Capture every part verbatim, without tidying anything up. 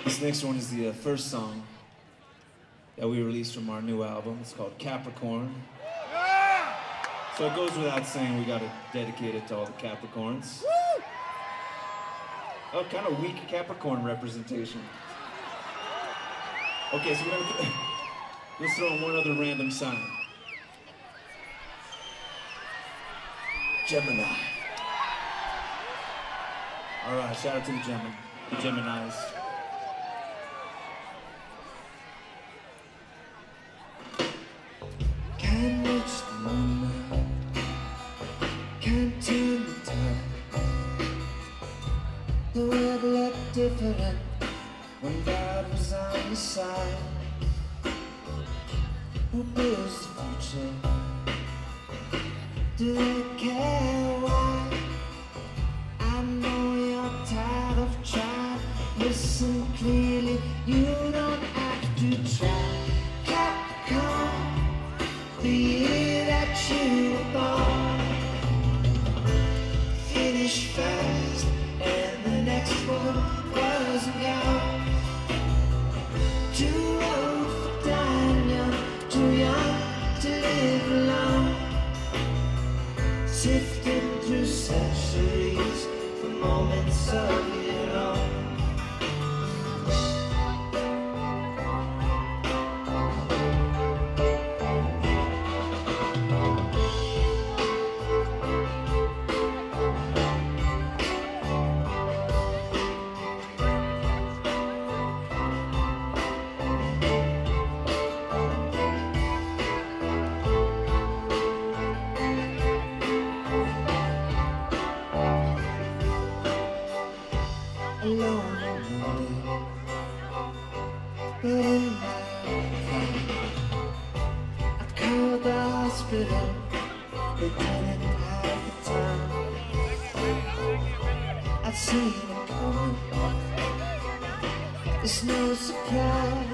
This next one is the uh, first song that we released from our new album. It's called Capricorn. So it goes without saying we gotta dedicate it to all the Capricorns. Oh, kind of weak Capricorn representation. Okay, so we're gonna let's throw in one other random sign. Gemini. All right, shout out to the Gemini, the Geminis. Can't reach the moon now, can't turn the tide. The world looked different when God was on your side. Who builds the future? Do they care why? I know you're tired of trying. Listen clearly, you don't have to try. Capricorn, the year that you were born. Finish fast, and the next one wasn't gone. Too old for dying young, too young to live alone. Sifting through centuries for moments of your own. Alone and lonely, but in my mind, I called the hospital, they didn't have the time. I've seen it coming, it's no surprise.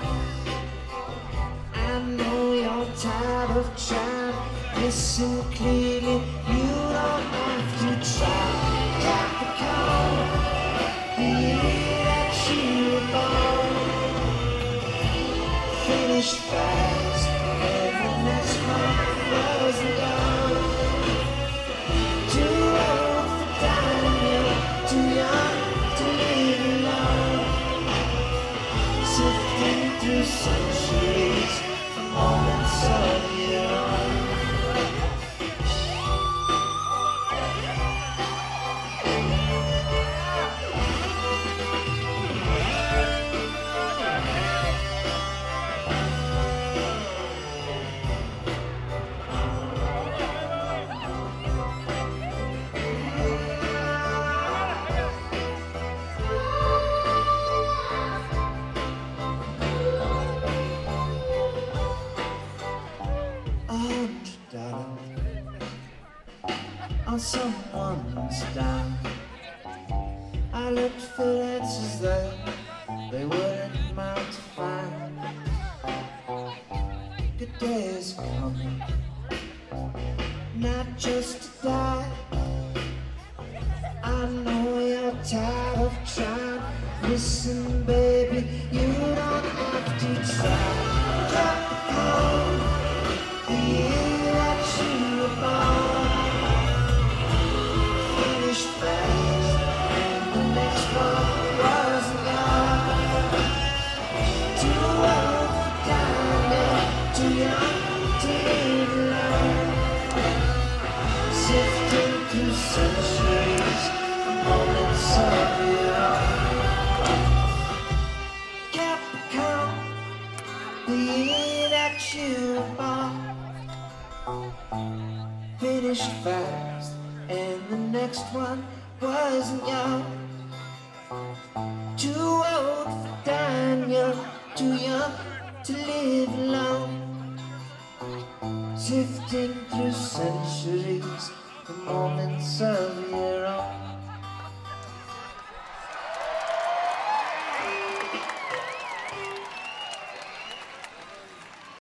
I know you're tired of trying. Listen clearly, you don't have to try. Capricorn, the year that you were born. Finish fast, and the next one wasn't gone. Too old for dying, too young to live alone. Sifting through centuries for moments of your own. On someone's dime, I looked for answers there, they weren't mine to find. Good days are coming, not just to die. I know you're tired of trying. Listen, baby, you don't have to try. Capricorn, the year that you were born. Fast, and the next one wasn't gone. Too old for dying, too young to live alone. Sifting through centuries for moments of your own. Capricorn, the year that you were born. Finished fast, and the next one wasn't young. Too old for dying young, too young to live alone. Sifting through centuries for moments of your own.